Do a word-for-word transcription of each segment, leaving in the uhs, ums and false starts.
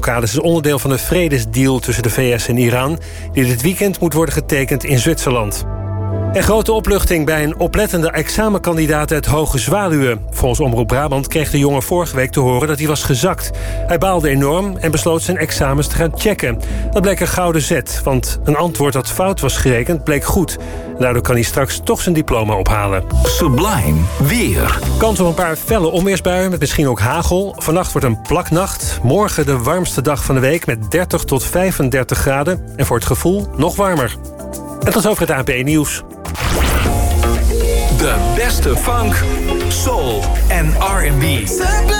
is onderdeel van de vredesdeal tussen de V S en Iran, die dit weekend moet worden getekend in Zwitserland. En grote opluchting bij een oplettende examenkandidaat uit Hoge Zwaluwe. Volgens Omroep Brabant kreeg de jongen vorige week te horen dat hij was gezakt. Hij baalde enorm en besloot zijn examens te gaan checken. Dat bleek een gouden zet, want een antwoord dat fout was gerekend bleek goed. Daardoor kan hij straks toch zijn diploma ophalen. Sublime weer. Kans op een paar felle onweersbuien met misschien ook hagel. Vannacht wordt een plaknacht. Morgen de warmste dag van de week met dertig tot vijfendertig graden. En voor het gevoel nog warmer. En tot over het A N P Nieuws. De beste funk, soul en R en B. Sublime.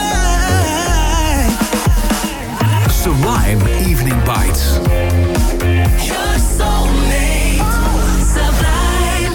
Sublime Evening Bites. Your soulmate. Sublime.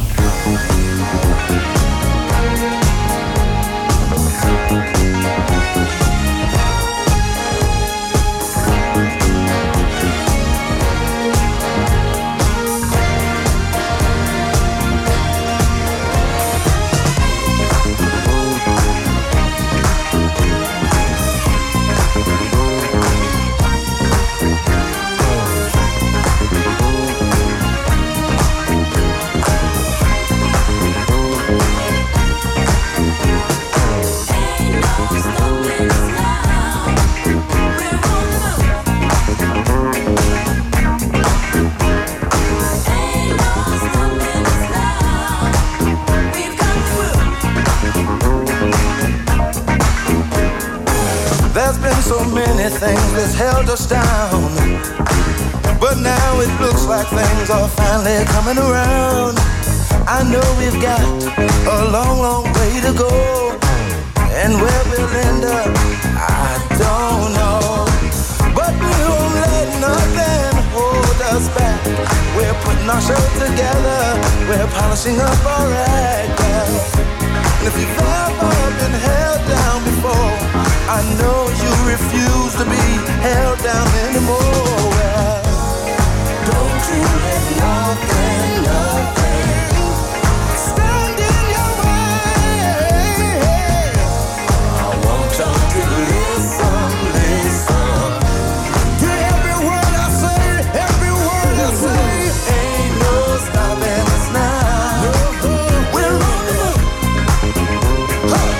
So many things that's held us down, but now it looks like things are finally coming around. I know we've got a long, long way to go, and where we'll end up, I don't know. But we won't let nothing hold us back. We're putting our show together, we're polishing up our act. And if you've ever been held down before, I know you refuse to be held down anymore. Well, don't you let nothing, nothing stand in your way. I want you to listen, listen to every word I say, every word I say. Ain't no stopping us now. We're on the move. Huh.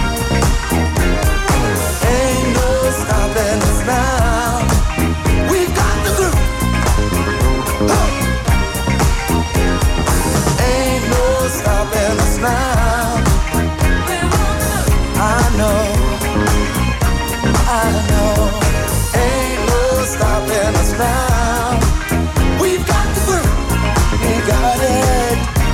Stopping us now. We got the groove. Oh. Ain't no stopping us now. I know, I know. Ain't no stopping us now. We've got the groove. We got it.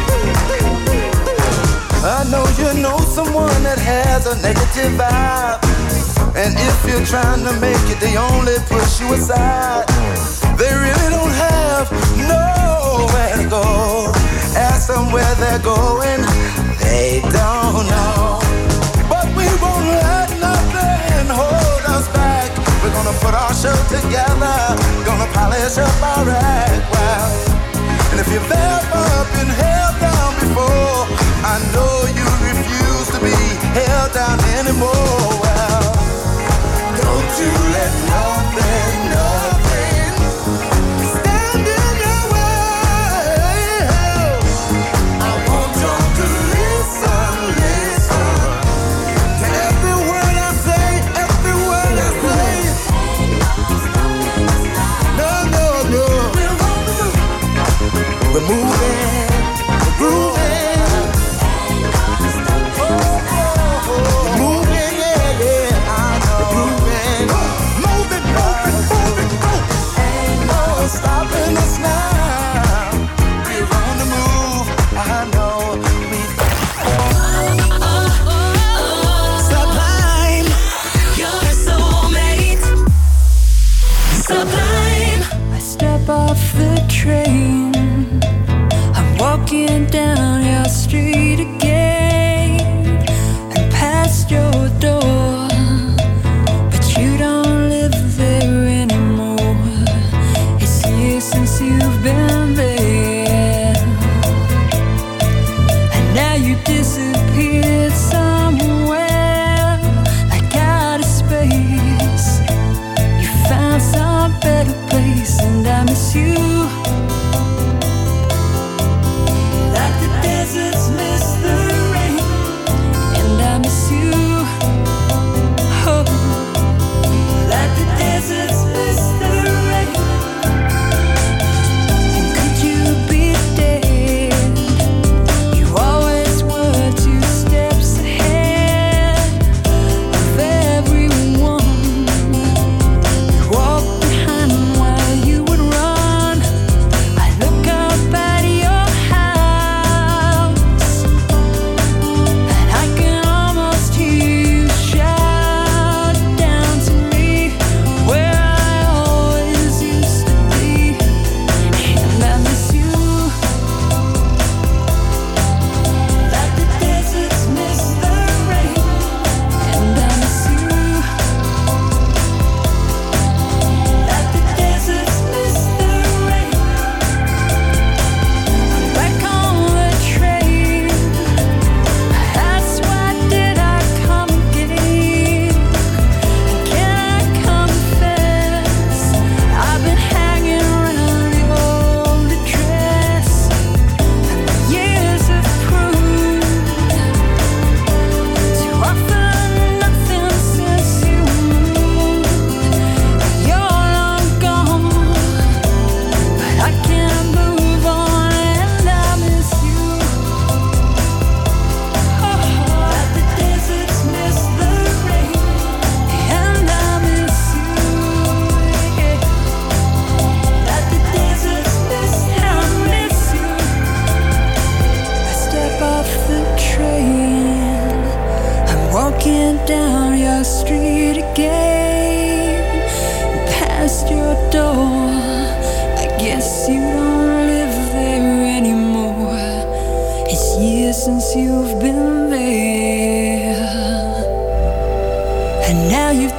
I know you know someone that has a negative vibe, and if you're trying to make it, they only push you aside. They really don't have nowhere to go. Ask them where they're going, they don't know. But we won't let nothing hold us back. We're gonna put our show together, gonna polish up our act. Well, and if you've ever been held down before, I know you refuse to be held down anymore. Well, don't you let nothing, nothing stand in your way. I want you to listen, listen to every word I say, every word I say. No, no, no. We're moving, we're grooving. We're moving, yeah, yeah. I know. Moving, moving, moving, oh. Ain't no stopping us now. We're on the move. I know. We Sublime. Your soulmate. Sublime. I step off the train, I'm walking down your street again, and past your door, but you don't live there anymore. It's years since you've been there, and now you disappeared somewhere, like out of space. You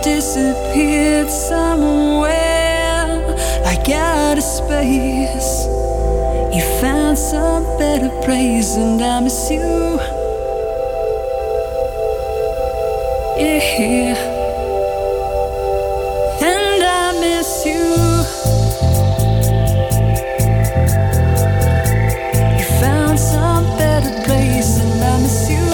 disappeared somewhere, like out of space. You found some better place, and I miss you. Yeah, and I miss you. You found some better place, and I miss you.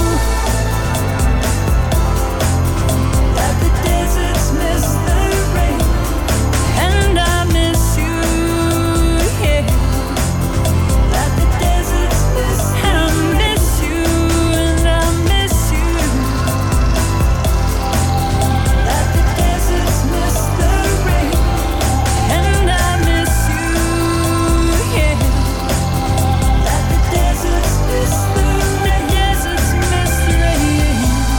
Like the deserts miss the rain, and I miss you. Yeah, like the deserts miss, and I miss you, and I miss you. Like the deserts miss the rain, and I miss you. Yeah, like the deserts miss the rain, deserts miss the rain.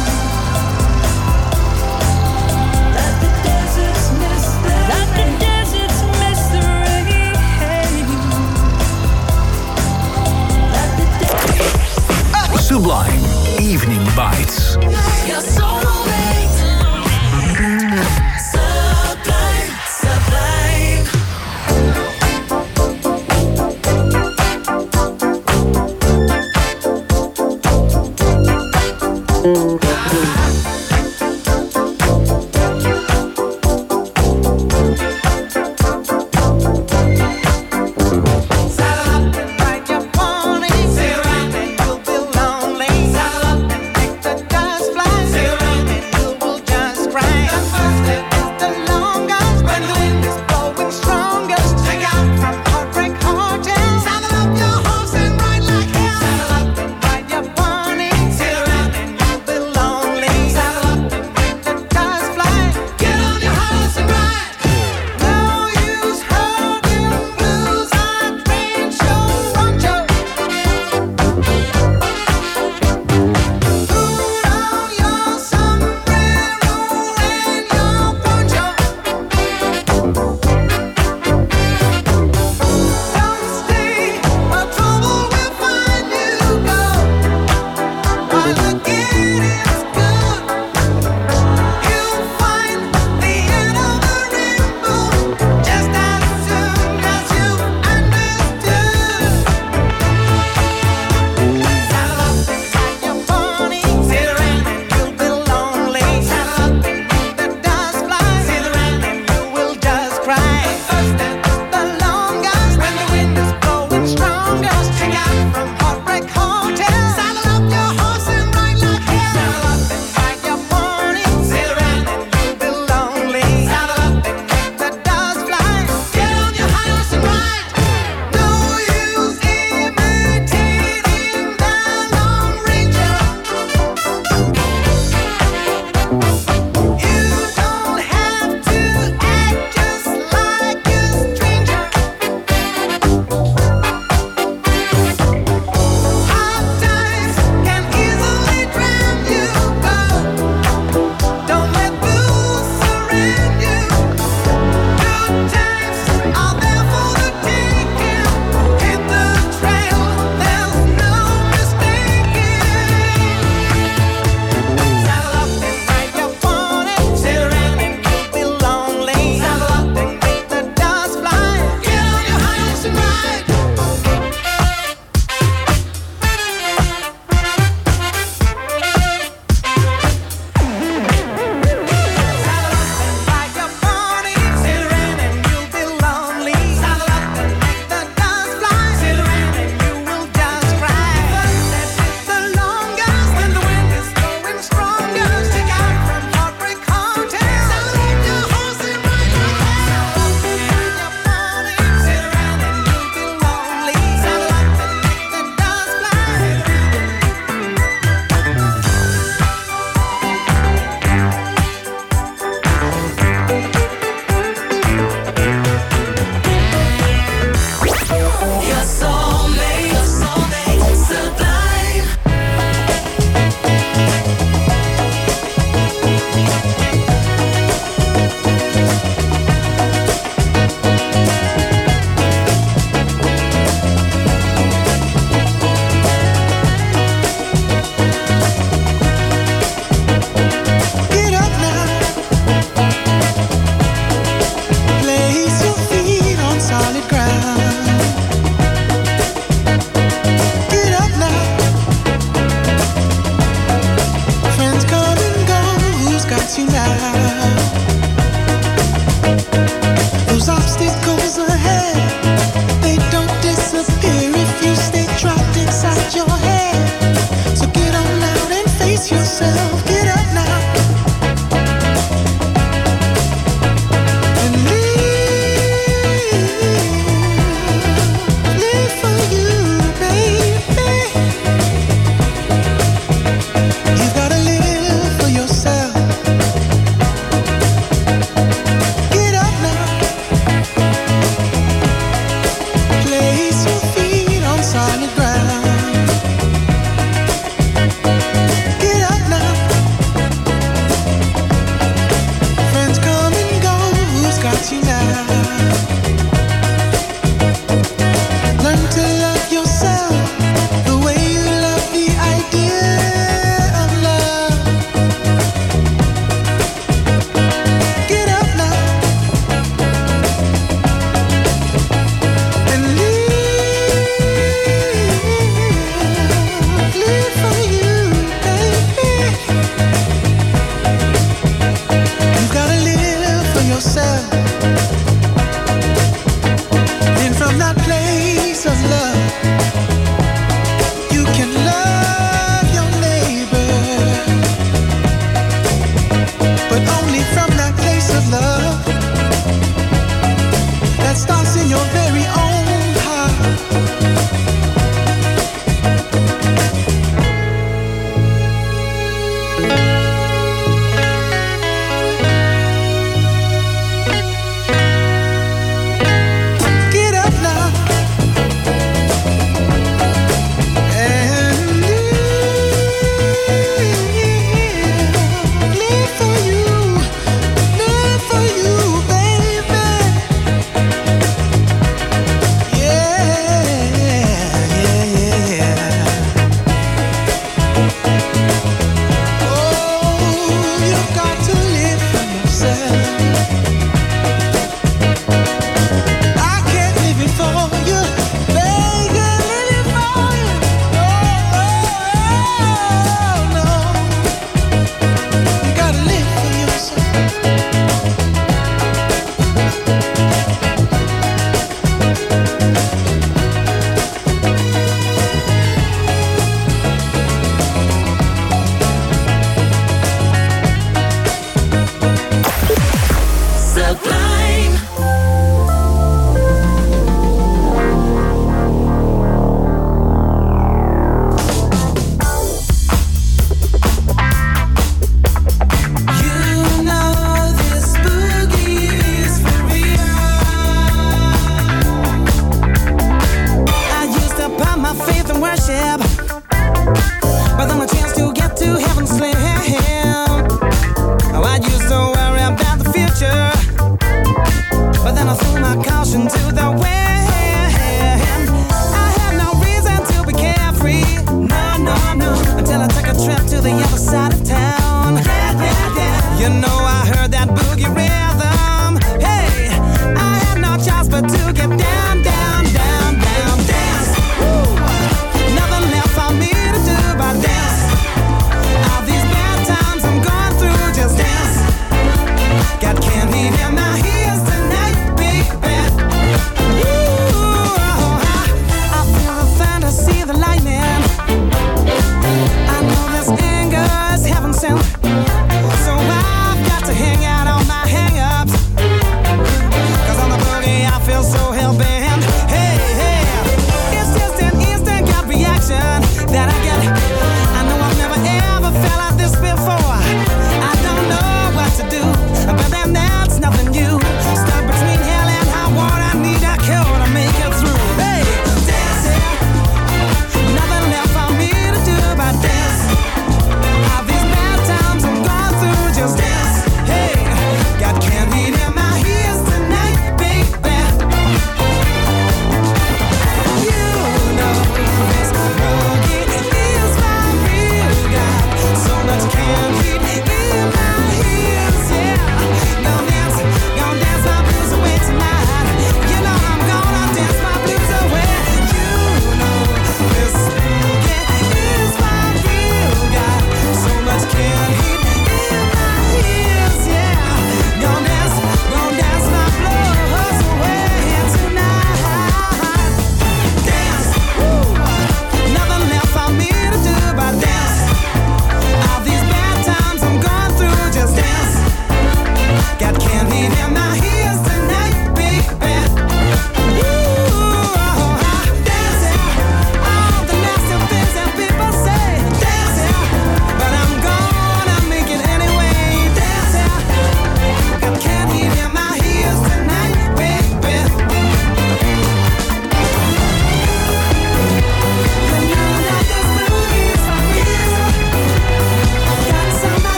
Like the deserts miss the rain, like the deserts miss the rain. Like the deserts. Sublime Evening Bites. Your soulmate. Sublime, sublime. Saddle up and ride your pony. Sail around and you'll be lonely. Saddle up and make the dust fly. Sail around and you will just cry. The first step is the longest when the wind is blowing strongest. Check out from Heartbreak Hotel. Saddle up your horse and ride like hell. Saddle up and ride your pony. Sail around and you'll be lonely.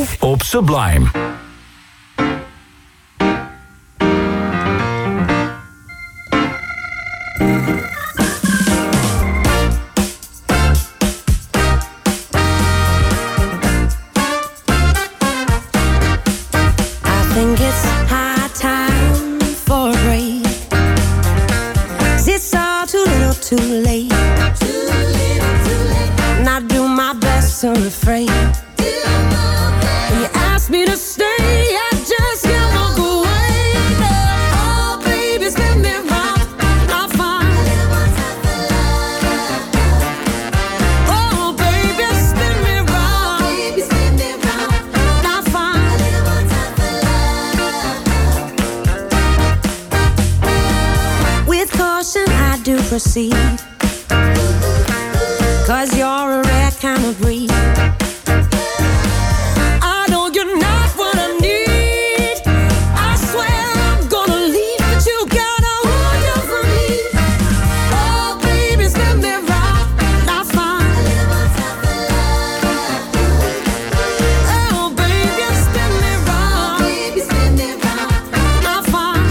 op Sublime. I think it's high time for a break. 'Cause it's all too little, too late. Too little, too late. And I do my best to refrain. When you ask me to stay, I just can't walk away. Oh, baby, spin me round, not fine. Oh, baby, spin me round, not fine. With caution I do proceed, 'cause you're a rare kind of breed. I know you're not what I need. I swear I'm gonna leave, but you gotta hold on for me. Oh, baby, spin me round, not fine. Oh, baby, spin me round, not fine.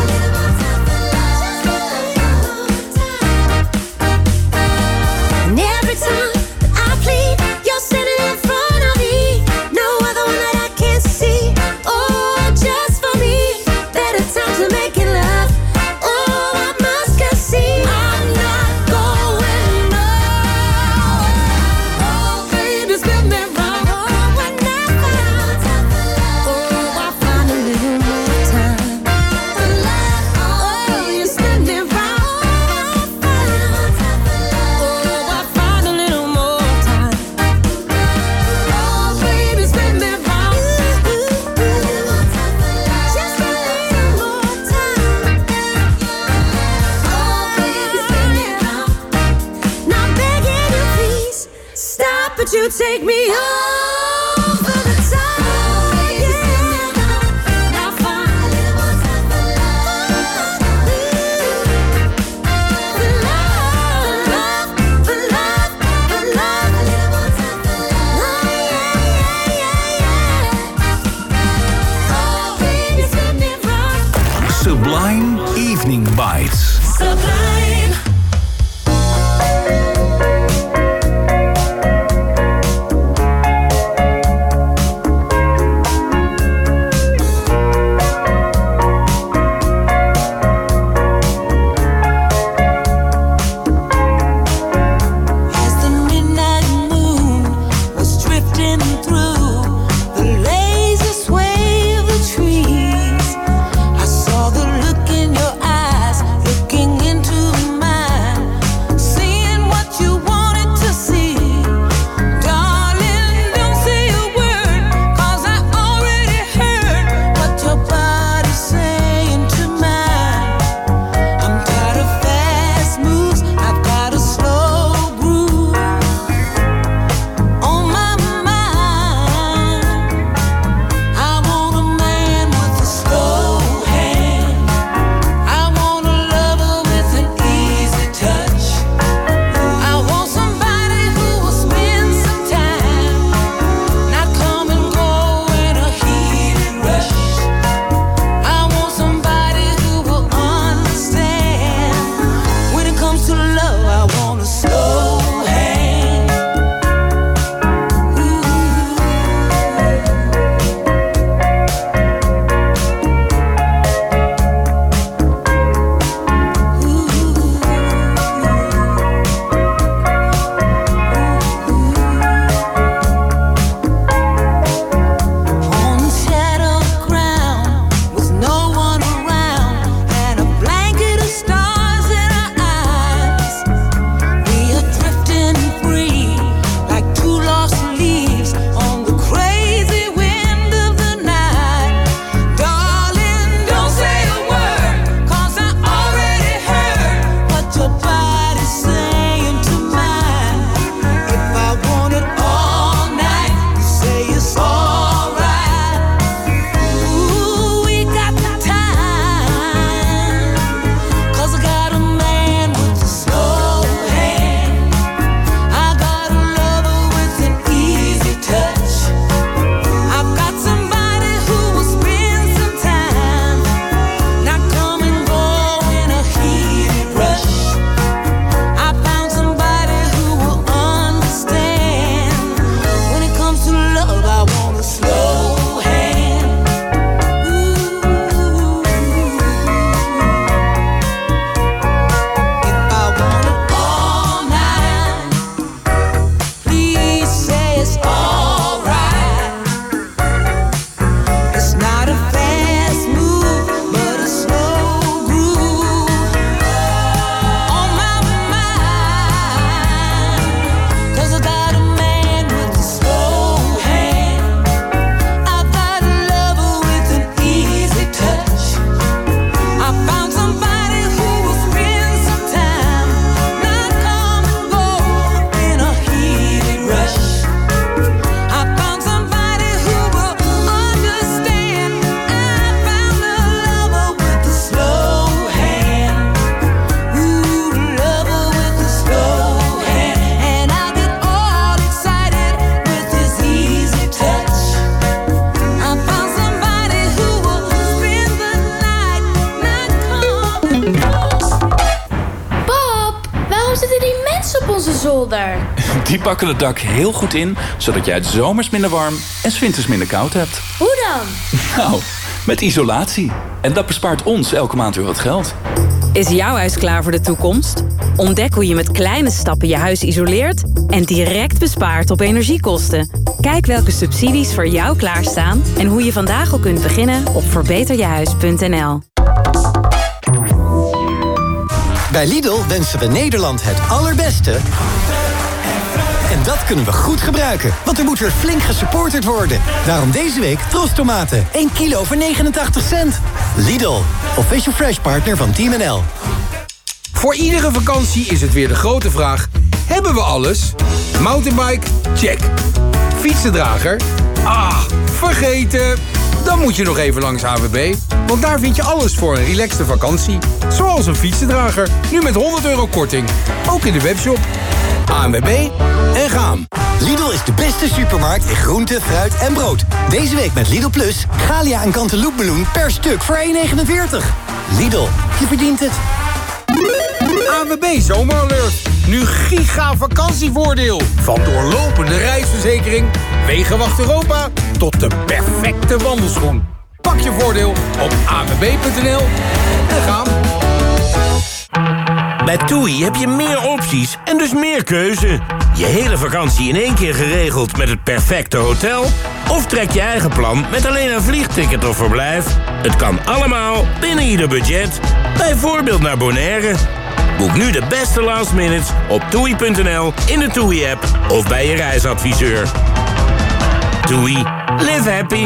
And every time I plead, you're sitting in front of me. No other one that I can see. Oh, just for me. Better time to make it love. Oh, I must concede. I'm not going nowhere. Oh, baby, spin me round. Oh, when I find, oh, I find a little more time. Oh, you spin me round. Oh, I find a little more time. Oh, baby, spin me round. Just a little more time. Oh, baby, spin me round. Not begging you, please stop, but you take me over the top. Yeah, now fine. For love, for love, for love. Oh, yeah, yeah, yeah. Oh, baby, spin me round. Sublime Evening Bites. Sublime. zolder. Die pakken het dak heel goed in, zodat jij het zomers minder warm en 's winters minder koud hebt. Hoe dan? Nou, met isolatie. En dat bespaart ons elke maand weer wat geld. Is jouw huis klaar voor de toekomst? Ontdek hoe je met kleine stappen je huis isoleert en direct bespaart op energiekosten. Kijk welke subsidies voor jou klaarstaan en hoe je vandaag al kunt beginnen op verbeter je huis punt n l. Bij Lidl wensen we Nederland het allerbeste. En dat kunnen we goed gebruiken, want er moet weer flink gesupporterd worden. Daarom deze week Trostomaten, één kilo voor negenentachtig cent. Lidl, official fresh partner van Team N L. Voor iedere vakantie is het weer de grote vraag: hebben we alles? Mountainbike? Check. Fietsendrager? Ah, vergeten. Dan moet je nog even langs H W B. Want daar vind je alles voor een relaxte vakantie. Zoals een fietsendrager, nu met honderd euro korting. Ook in de webshop. A N W B en gaan. Lidl is de beste supermarkt in groente, fruit en brood. Deze week met Lidl Plus, Galia en Cantaloupemeloen per stuk voor één negenenveertig. Lidl, je verdient het. A N W B Zomeralert. Nu giga vakantievoordeel. Van doorlopende reisverzekering, Wegenwacht Europa tot de perfecte wandelschoen. Pak je voordeel op a n w b punt n l en gaan. Bij TUI heb je meer opties en dus meer keuze. Je hele vakantie in één keer geregeld met het perfecte hotel? Of trek je eigen plan met alleen een vliegticket of verblijf? Het kan allemaal binnen ieder budget. Bijvoorbeeld naar Bonaire. Boek nu de beste last minutes op toei punt n l, in de TUI-app of bij je reisadviseur. TUI. Live happy.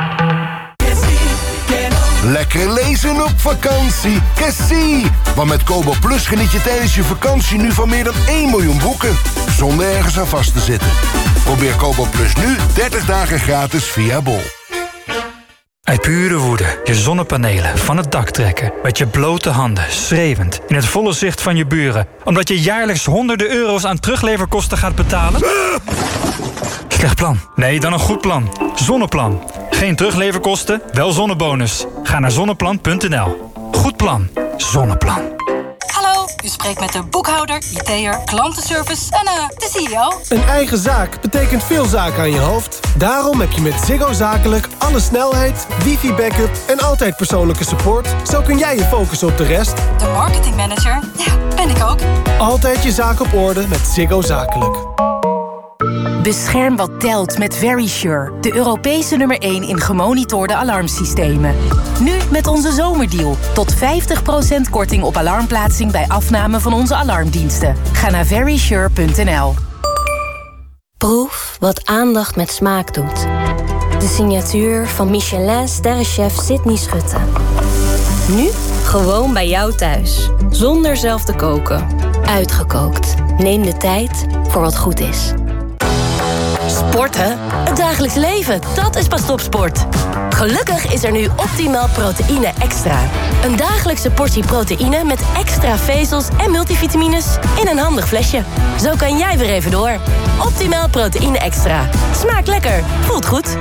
Lekker lezen op vakantie. Cassie! Want met Kobo Plus geniet je tijdens je vakantie nu van meer dan één miljoen boeken. Zonder ergens aan vast te zitten. Probeer Kobo Plus nu dertig dagen gratis via Bol. Uit pure woede je zonnepanelen van het dak trekken. Met je blote handen, schreeuwend, in het volle zicht van je buren. Omdat je jaarlijks honderden euro's aan terugleverkosten gaat betalen? Slecht plan. Nee, dan een goed plan. Zonneplan. Geen terugleverkosten, wel zonnebonus. Ga naar zonneplan punt n l. Goed plan. Zonneplan. Hallo, u spreekt met de boekhouder, I T'er, klantenservice en uh, de C E O. Een eigen zaak betekent veel zaken aan je hoofd. Daarom heb je met Ziggo Zakelijk alle snelheid, wifi-backup en altijd persoonlijke support. Zo kun jij je focussen op de rest. De marketingmanager, ja, ben ik ook. Altijd je zaak op orde met Ziggo Zakelijk. Bescherm wat telt met Verisure, de Europese nummer één in gemonitorde alarmsystemen. Nu met onze zomerdeal. Tot vijftig procent korting op alarmplaatsing bij afname van onze alarmdiensten. Ga naar verisure punt n l. Proef wat aandacht met smaak doet. De signatuur van Michelin-sterrenchef Sydney Schutte. Nu gewoon bij jou thuis. Zonder zelf te koken. Uitgekookt. Neem de tijd voor wat goed is. Sporten? Het dagelijks leven, dat is pas topsport. Gelukkig is er nu Optimaal Proteïne Extra. Een dagelijkse portie proteïne met extra vezels en multivitamines in een handig flesje. Zo kan jij weer even door. Optimaal Proteïne Extra. Smaakt lekker, voelt goed.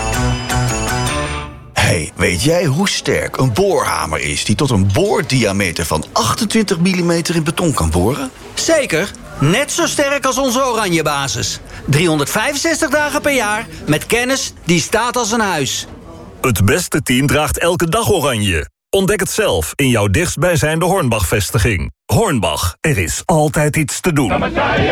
Hey, weet jij hoe sterk een boorhamer is die tot een boordiameter van achtentwintig millimeter in beton kan boren? Zeker. Net zo sterk als onze oranje basis. driehonderdvijfenzestig dagen per jaar met kennis die staat als een huis. Het beste team draagt elke dag oranje. Ontdek het zelf in jouw dichtstbijzijnde Hornbach-vestiging. Hornbach, er is altijd iets te doen.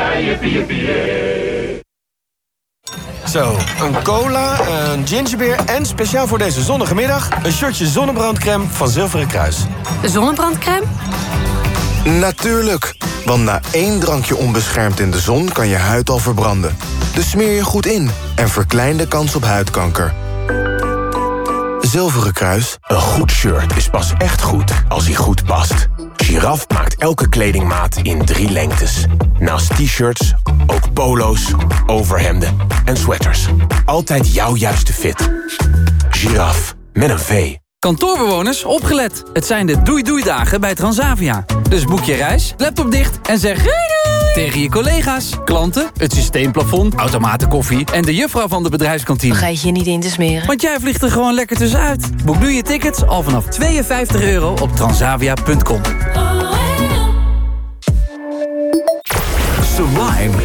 Zo, een cola, een gingerbeer en speciaal voor deze zonnige middag... een shotje zonnebrandcrème van Zilveren Kruis. Zonnebrandcrème? Natuurlijk, want na één drankje onbeschermd in de zon kan je huid al verbranden. Dus smeer je goed in en verklein de kans op huidkanker. Zilveren Kruis. Een goed shirt is pas echt goed als hij goed past. Giraf maakt elke kledingmaat in drie lengtes. Naast t-shirts, ook polo's, overhemden en sweaters. Altijd jouw juiste fit. Giraf, met een V. Kantoorbewoners, opgelet. Het zijn de doei-doei-dagen bij Transavia. Dus boek je reis, laptop dicht en zeg doei doei tegen je collega's, klanten, het systeemplafond, automatenkoffie en de juffrouw van de bedrijfskantine. Vergeet je niet in te smeren. Want jij vliegt er gewoon lekker tussenuit. Boek nu je tickets al vanaf tweeënvijftig euro op transavia punt com. Sublime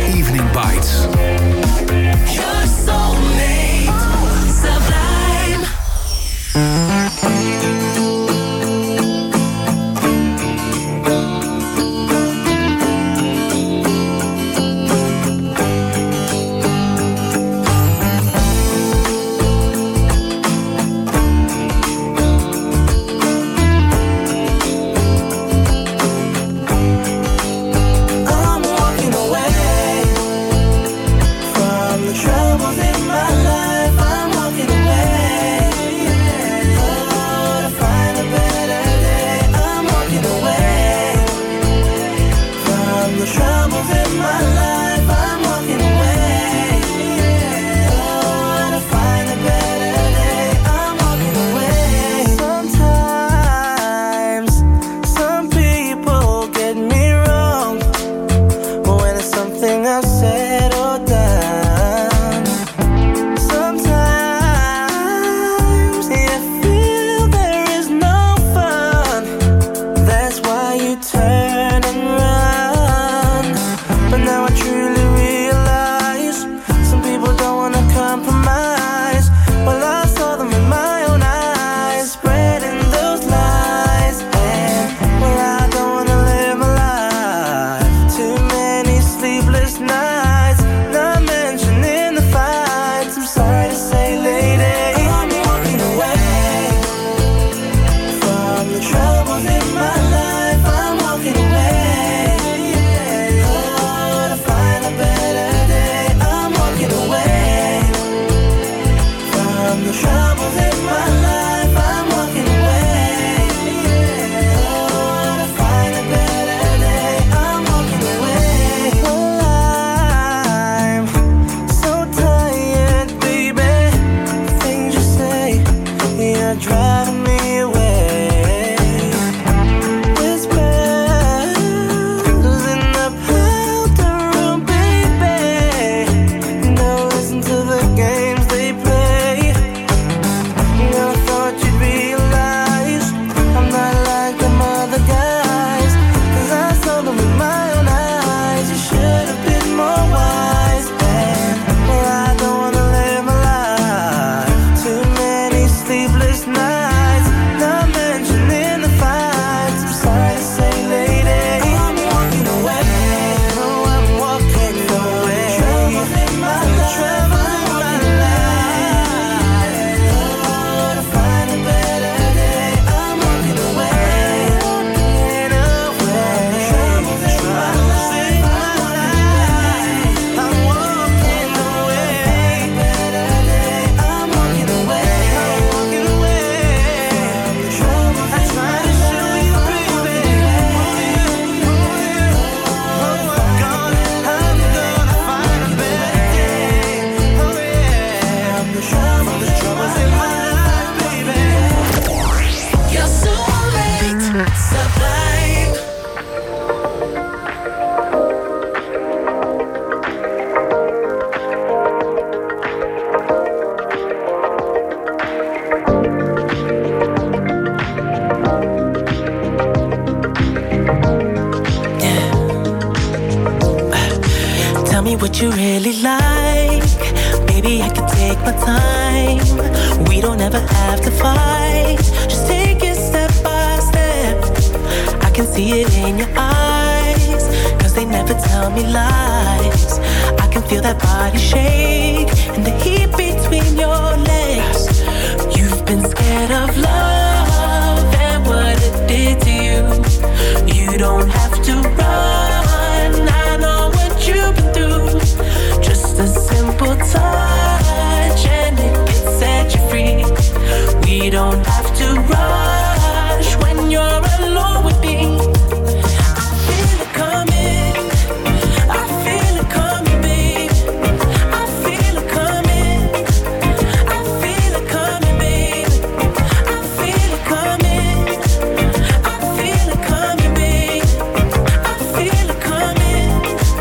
From the troubles in my life, I'm walking away. Oh, to find a better day, I'm walking away. Oh, I'm so tired, baby. Things you say, you're driving me away. Whispers in the powder room, baby. Don't listen to the games they play. I thought you'd realize I'm not like them other guys, 'cause I saw them with my own eyes. You should have been more wise, and well, I don't wanna live my life. Too many sleepless nights, not mentioning the fights. I'm sorry to say, lady, I'm walking away. No, I'm walking away. Trouble in my life, trouble in my life. Oh, to find a better day, I'm walking away. Walking away. Trouble in my life, I'm walking away. Better day, I'm walking away. I'm walking away. Trouble, I try to show you, baby. Oh, I'm gonna, I'm gonna find a better day. Oh yeah, the trouble, the trouble's in my life, baby. You're so late, sublime. Tell me what you really like. Baby, I can take my time. We don't ever have to fight. Just take it step by step. I can see it in your eyes, 'cause they never tell me lies. I can feel that body shake and the heat between your legs. You've been scared of love and what it did to you. You don't have to run, I know what you've been through. Just a simple touch and it can set you free. We don't have to rush when you're alone with me. I feel it coming, I feel it coming, babe. I feel it coming, I feel it coming, babe. I feel it coming, I feel it coming, babe. I feel it coming,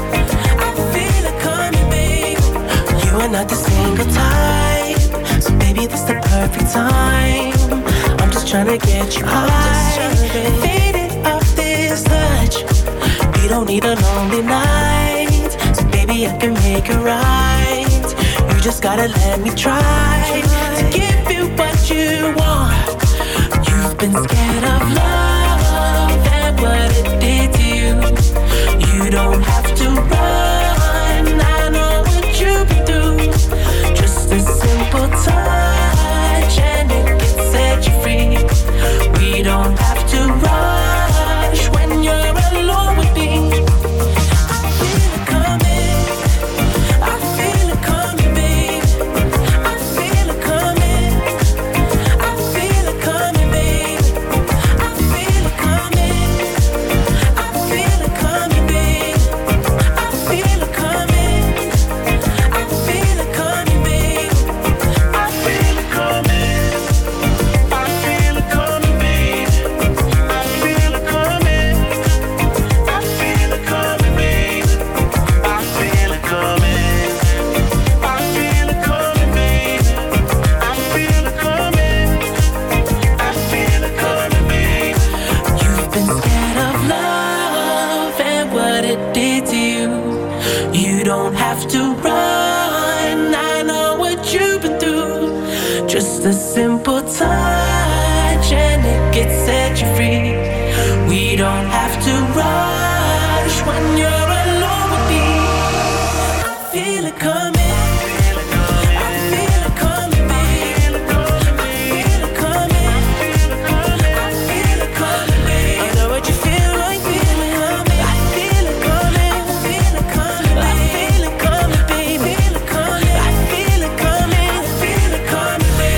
I feel it coming, babe. You are not the single type, so baby, this the perfect time. I'm just trying to get you high, faded off this touch. We don't need a lonely night, so baby, I can make it right. You just gotta let me try to give you what you want. You've been scared of love and what it did to you. You don't have to run, I know what you've been through. Just a simple touch and it can set you free. We don't have to rush when you're alone with me. I feel it coming, I feel it coming, babe. I feel it coming, I feel it coming, babe. I feel it coming, I feel it coming, babe. I feel it coming, I feel it coming, babe. I feel it coming, I feel it coming, babe. I feel it coming, I feel it coming, babe. I feel it coming, I feel it coming, babe. I feel it coming, I feel it coming, babe. You've been scared of love and what it did to you. You don't have to run, I know what you've been through. Just a simple touch and it gets set you free. We don't have to rush when you're alone with me. I feel it coming, I feel it coming, babe. I feel it coming, I feel it coming, babe. I know what you feel like feeling, homie. I feel it coming, I feel it coming, I feel it coming, baby. I feel it coming, I feel it coming, I feel it coming, baby.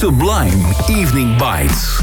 Sublime Evening Bites.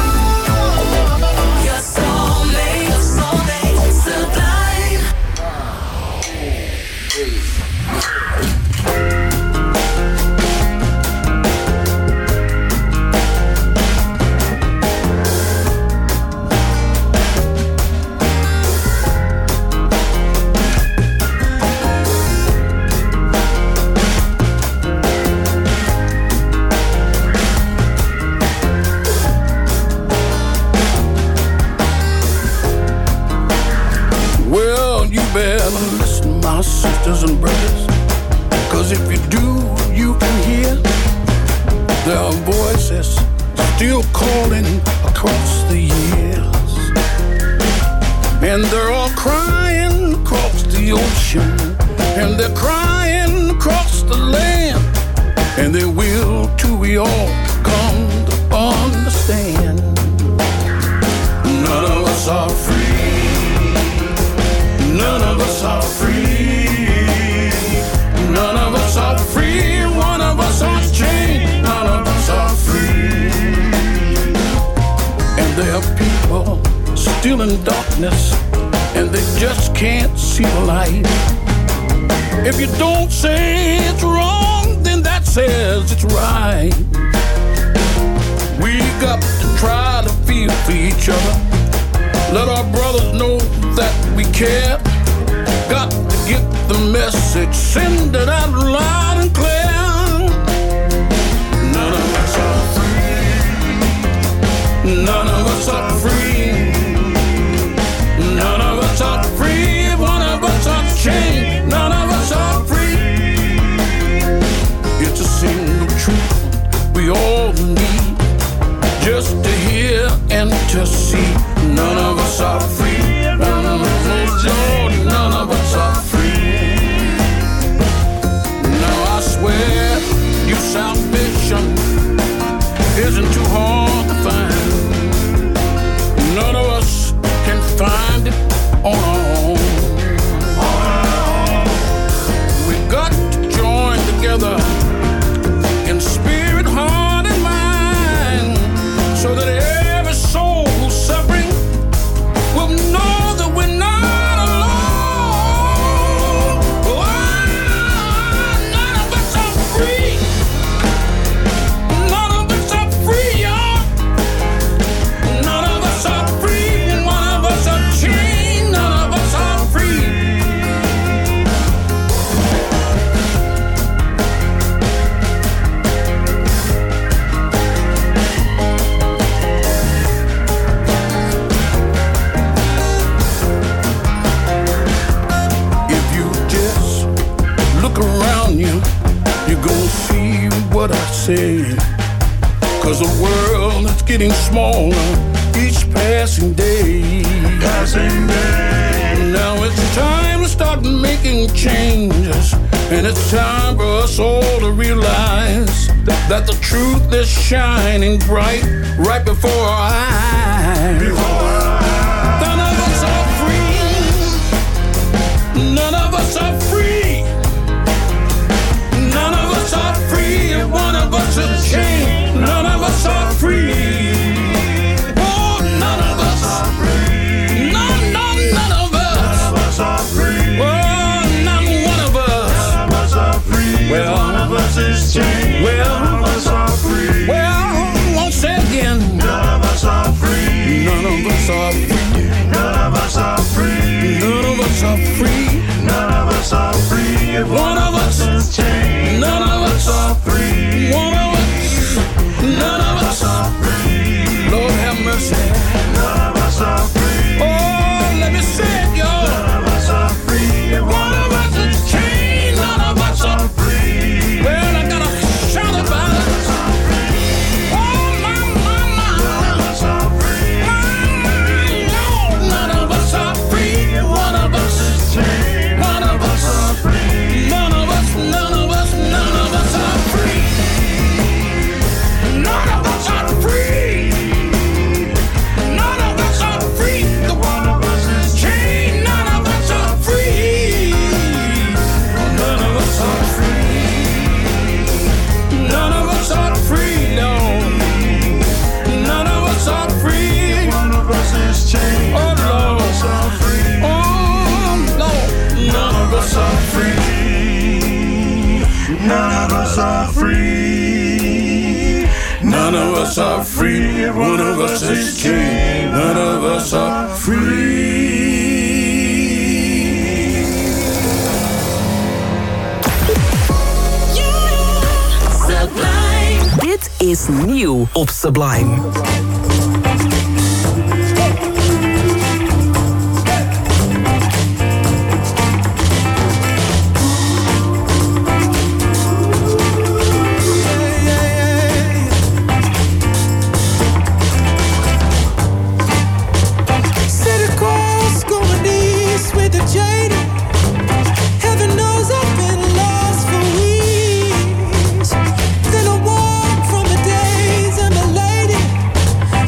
Sisters and brothers, cause if you do, you can hear their voices still calling across the years. And they're all crying across the ocean, and they're crying across the land, and they will till we all come to understand. None of us are free, none of us are free. None of us are free, one of us are chained, none of us are free. And there are people still in darkness, and they just can't see the light. If you don't say it's wrong, then that says it's right. We got to try to feel for each other, let our brothers know that we care. Got to get the message, send it out loud and clear. None of us are free. None of us are free. None of us are free. One of us are chained. None of us are free. It's a single truth we all need, just to hear and to see. None of us are free. None of us are chained. None of us are free. Now I swear your salvation isn't too hard to find. None of us can find it on our own. We got to join together in spirit, heart, and mind, so that every soul who's suffering will know that we're not alone. Oh, none of us are free. None of us are free, y'all. None of us are free. One of us are chained. None of us are free. If you just look around you, you're gonna see what I said. Cause the world is getting smaller each passing day. Passing day. Now it's time to start making changes, and it's time for us all to realize that the truth is shining bright right before our eyes. Before our eyes. None of us are free. None of us are free. None of us are free. One of us is chained. None of us are free. Oh, none of us are free. None, none, none of us. None of us are free. Oh, not one of us. None of us are free. Well, one of us is chained. Well, none of us are free. Well, won't say again. None of us are free. None of us are free. None of us are free. None of us are free. None of us are free. One of us is chained. None of us are free. One of us. None of us are free. Lord have mercy. None of us are free. Oh, let me say it, y'all. None of us are free. One of us is chained. None of us are free. Well, I gotta shout about it. Oh, my, my, my. None of us are free. My, my, Lord. None of us are free. One of us is chained. One of us are free. None of us, none of us. are free. None of us are free. One of us is chained. None of us are free. Sublime. Dit is nieuw op Sublime. Then I walk from the days and my lady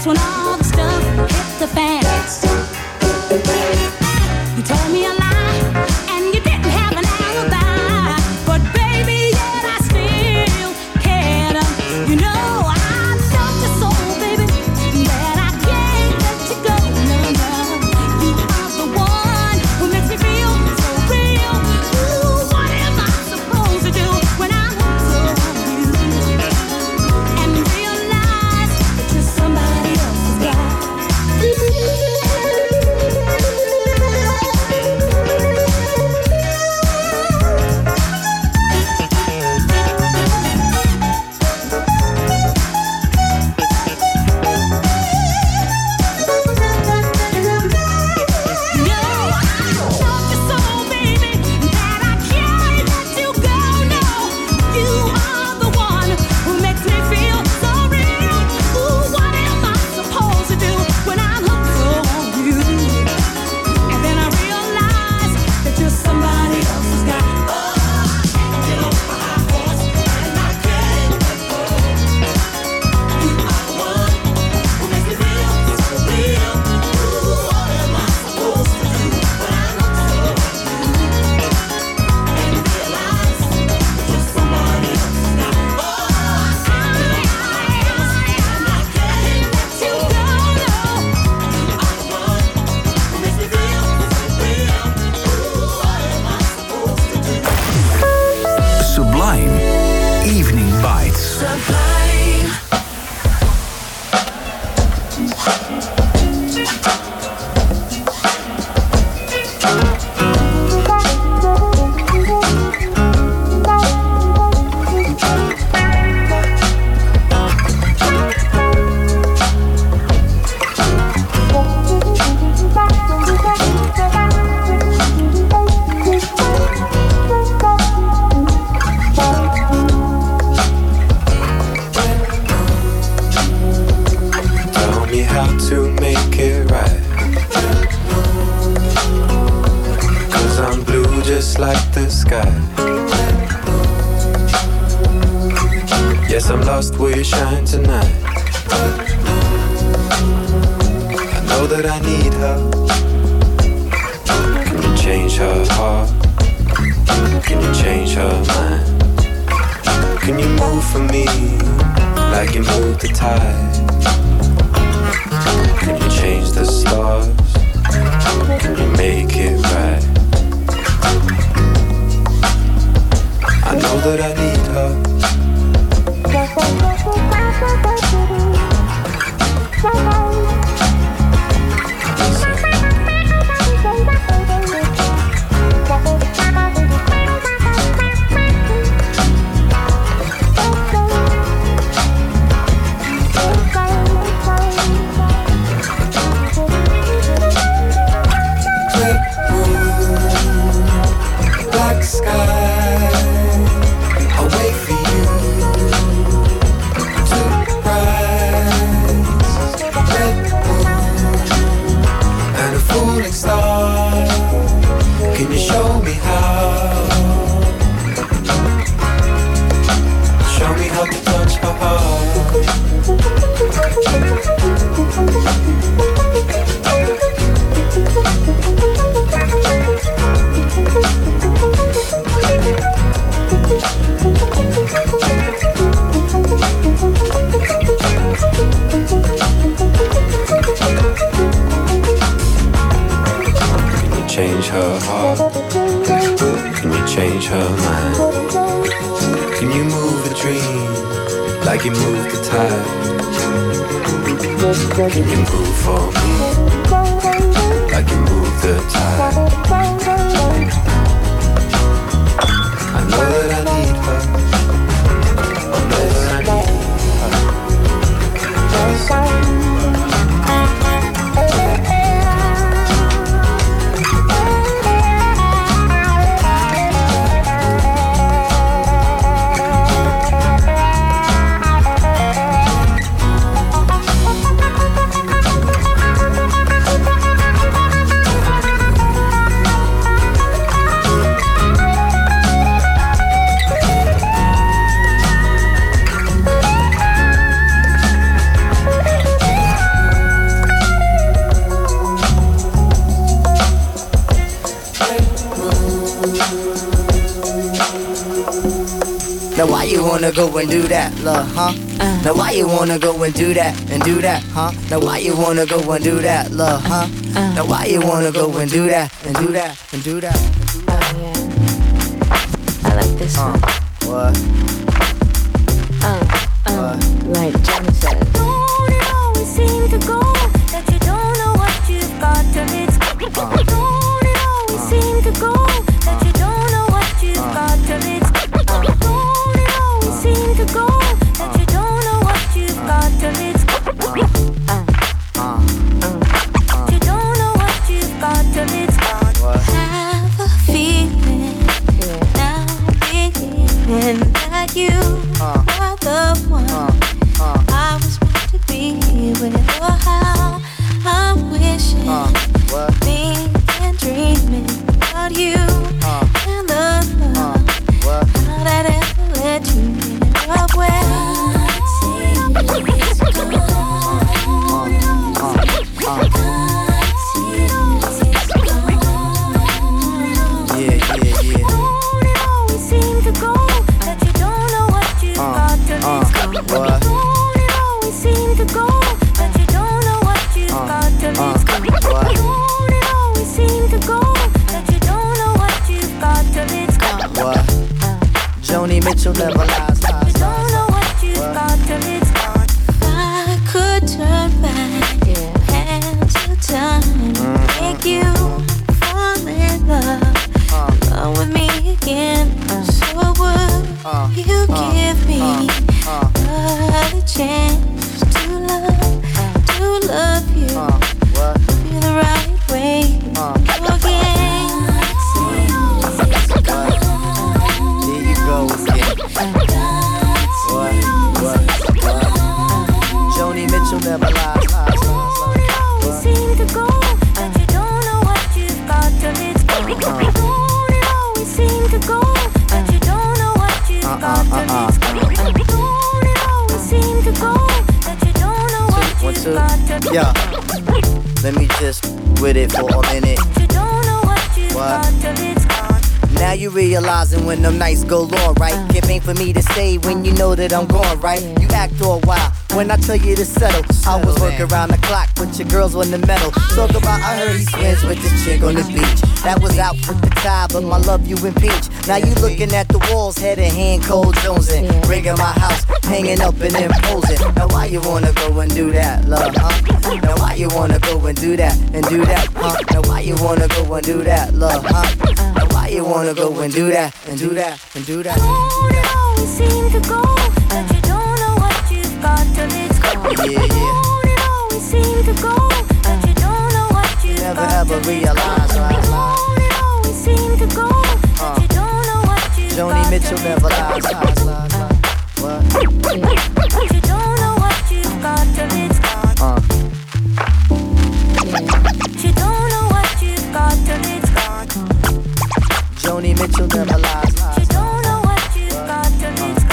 That's when all the stuff hit the fan. You told me a lie, and you didn't have an alibi. But baby, yet I still cared. You know I loved you so, baby, that I can't let you go. No, no, you are the one who makes me feel so real. Ooh, what am I supposed to do when I'm hooked on you and realize that you're somebody else's guy? Sublime Evening Bites. Tell me how to make it right. Cause I'm blue just like the sky. Yes, I'm lost, will you shine tonight? I know that I need her. Can you change her heart? Can you change her mind? Can you move for me like you moved the tide? Can you change the stars? Can you make it right? I know that I need her. Black sky, I'll wait for you to rise. Red moon and a falling star. Can you show me how? Show me how to touch her heart. Change her heart? Can you change her mind? Can you move a dream like you moved the tide? Can you move for me like you moved the tide? I know that I need her. I know that I need her. Now why you wanna go and do that, love, huh? Uh, now why you wanna go and do that and do that, huh? Now why you wanna go and do that, love, huh? Uh, now why you wanna go and do that and do that and do that and do that? Oh yeah, I like this uh, one. What? Uh, uh, what? Like Johnny said. Don't it always seem to go that you don't know what you've got till it's gone? Uh, don't it always uh, seem to go that you don't know what you've uh, got till it's gone? Don't it always uh, seem to go that you don't know what you've uh, got till it's gone? Uh, uh, uh, you don't know what you've got till it's gone. What? Have a feeling yeah. now, feeling that you uh, are the one uh, uh, I was meant to be with. Oh, how I'm wishing, uh, thinking, dreaming about you uh, and the love. Uh, how that ever let you in up well. Yeah, yeah, yeah. Don't it always seem to go that you don't know what you've uh, got till uh, it's gone? What? Don't it always seem to go that you don't know what you've uh, got till uh, it's gone? What? Don't it always seem to go that you don't know what you've got till it's gone? What? Uh, Joni Mitchell never lies, lies, you don't know what you've what? got till it's gone. If I could turn back yeah. hands to time mm-hmm. make you fall in love. Uh, Love with me again, uh, so would uh, you uh, give me uh, uh, a chance to love, uh, to love you, uh, what? Be the right way uh, again. Here you go again. What? What? What? Joni Mitchell never lies, lies, lies, lies. Seem to go that you don't know what you've got till it's gone. Uh, seem to go that you don't know what you've uh, got till uh, uh, it's gone. Uh, don't it always seem to go that you don't know what one, you've two. got till it's yeah. gone. Let me just with it for a minute. You don't know what you've what? got till it's gone. Now you realizing when them nights go on, right? Uh, Can't wait for me to stay when you know that I'm gone, right? Yeah. You act all wild when I tell you to settle. settle I was working around the clock, but your girls on the metal. Talk about I heard he spins with this chick on the beach. That was out for the tie, but my love you impeach. Now you looking at the walls, head in hand, cold jonesing. Ringing my house, hanging up and imposing. Now why you wanna go and do that, love, huh? Now why you wanna go and do that, and do that, huh? Now why you wanna go and do that, love, huh? Now why you wanna go and do that, and do that, and do that? Don't it always seem to go that you don't know what you've got till it's gone? Yeah, yeah. Don't it always seem to go that you don't know what you've Never got ever realize, right? Don't it always seem to go that you don't know what you've got Joni Mitchell never lies, lies, lies, lies. What? But you don't know what you've got till it's gone. Uh. You don't know what you've got till it's gone. Joni Mitchell never lies, lies. You don't know what you've got till it's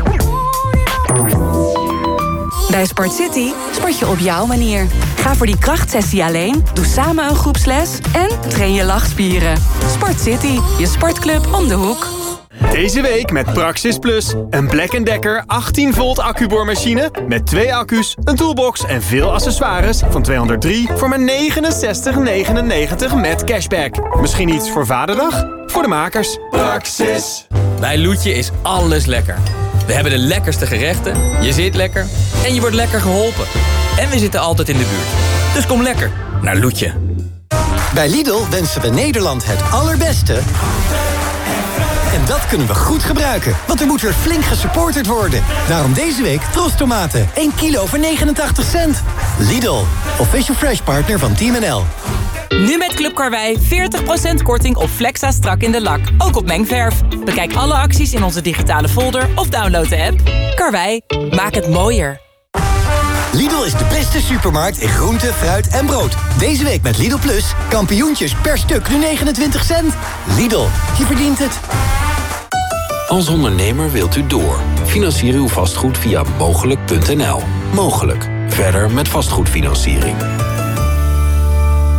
gone. Bij Sport City sport je op jouw manier. Ga voor die krachtsessie alleen, doe samen een groepsles en train je lachspieren. Sport City, je sportclub om de hoek. Deze week met Praxis Plus. Een Black and Decker achttien volt accuboormachine met twee accu's, een toolbox en veel accessoires van tweehonderddrie voor maar negenenzestig negenennegentig met cashback. Misschien iets voor Vaderdag? Voor de makers. Praxis. Bij Loetje is alles lekker. We hebben de lekkerste gerechten, je zit lekker en je wordt lekker geholpen. En we zitten altijd in de buurt. Dus kom lekker naar Loetje. Bij Lidl wensen we Nederland het allerbeste. En dat kunnen we goed gebruiken, want er moet weer flink gesupporterd worden. Daarom deze week Trostomaten, één kilo voor negenentachtig cent. Lidl, official fresh partner van Team N L. Nu met Club Karwei veertig procent korting op Flexa strak in de lak. Ook op mengverf. Bekijk alle acties in onze digitale folder of download de app. Karwei, maak het mooier. Lidl is de beste supermarkt in groente, fruit en brood. Deze week met Lidl Plus, kampioentjes per stuk nu negenentwintig cent. Lidl, je verdient het. Als ondernemer wilt u door. Financier uw vastgoed via mogelijk punt n l. Mogelijk. Verder met vastgoedfinanciering.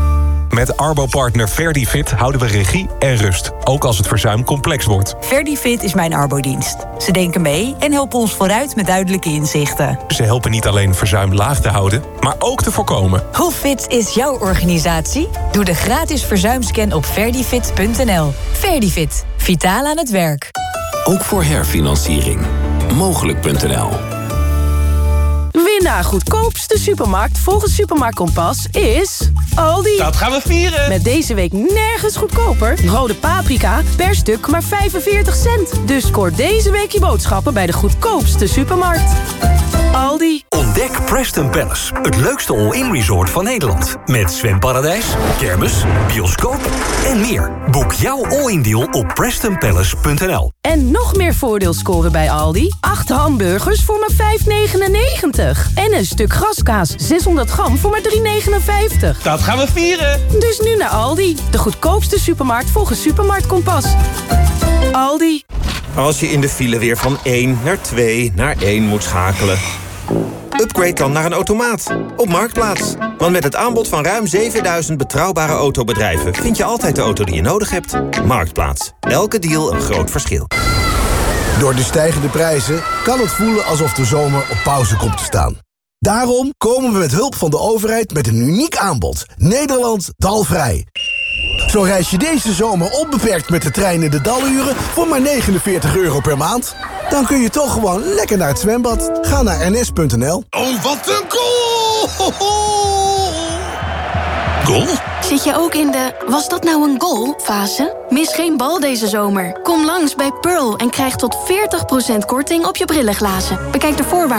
Met Arbo-partner Verdifit houden we regie en rust. Ook als het verzuim complex wordt. Verdifit is mijn arbodienst. Ze denken mee en helpen ons vooruit met duidelijke inzichten. Ze helpen niet alleen verzuim laag te houden, maar ook te voorkomen. Hoe fit is jouw organisatie? Doe de gratis verzuimscan op verdifit punt n l. Verdifit. Vitaal aan het werk. Ook voor herfinanciering. Mogelijk punt n l. Winnaar goedkoopste supermarkt volgens Supermarkt Kompas is Aldi. Dat gaan we vieren. Met deze week nergens goedkoper. Rode paprika per stuk maar vijfenveertig cent. Dus scoor deze week je boodschappen bij de goedkoopste supermarkt. Aldi. Ontdek Preston Palace, het leukste all-in resort van Nederland. Met zwemparadijs, kermis, bioscoop en meer. Boek jouw all-in deal op preston palace punt n l. En nog meer voordeel scoren bij Aldi. acht hamburgers voor maar vijf negenennegentig. En een stuk graskaas zeshonderd gram voor maar drie negenenvijftig. Dat gaan we vieren. Dus nu naar Aldi, de goedkoopste supermarkt volgens Supermarkt Kompas. Aldi. Als je in de file weer van één naar twee naar één moet schakelen. Upgrade dan naar een automaat op Marktplaats. Want met het aanbod van ruim zevenduizend betrouwbare autobedrijven vind je altijd de auto die je nodig hebt. Marktplaats. Elke deal een groot verschil. Door de stijgende prijzen kan het voelen alsof de zomer op pauze komt te staan. Daarom komen we met hulp van de overheid met een uniek aanbod. Nederland dalvrij. Zo reis je deze zomer onbeperkt met de trein in de daluren voor maar negenenveertig euro per maand. Dan kun je toch gewoon lekker naar het zwembad. Ga naar n s punt n l. Oh, wat een goal! Goal? Zit je ook in de was dat nou een goal fase? Mis geen bal deze zomer. Kom langs bij Pearl en krijg tot veertig procent korting op je brillenglazen. Bekijk de voorwaarden